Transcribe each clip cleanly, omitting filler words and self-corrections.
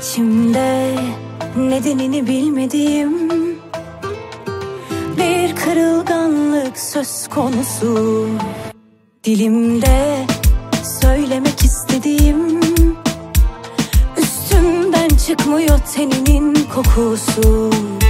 İçimde nedenini bilmediğim bir kırılganlık söz konusu. Dilimde söylemek istediğim, üstümden çıkmıyor teninin kokusu.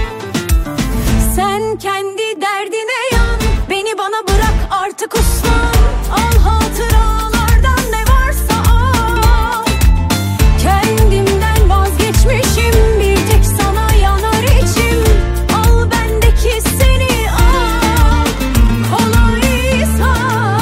Sen kendi derdine yan, beni bana bırak artık uslan. Al hatıralardan ne varsa al. Kendimden vazgeçmişim, bir tek sana yanar içim. Al bendeki seni al, kolaysa.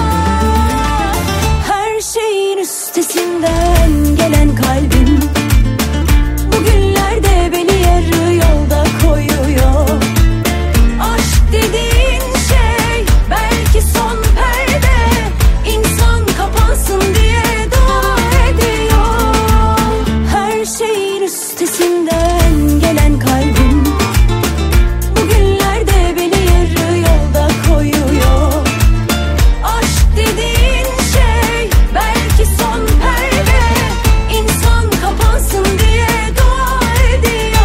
Her şeyin üstesinden gelen kalbim bugünlerde beni yarı yolda koyuyor. Aşk dediğin şey belki son perde, İnsan kapansın diye dua ediyor. Her şeyin üstesinden gelen kalbim bugünlerde beni yarı yolda koyuyor. Aşk dediğin şey belki son perde, İnsan kapansın diye dua ediyor.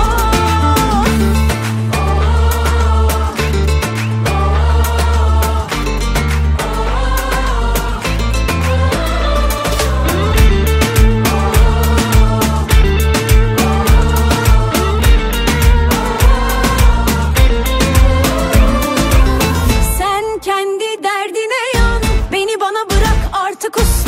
Sen kendi derdine yan, beni bana bırak artık uslan.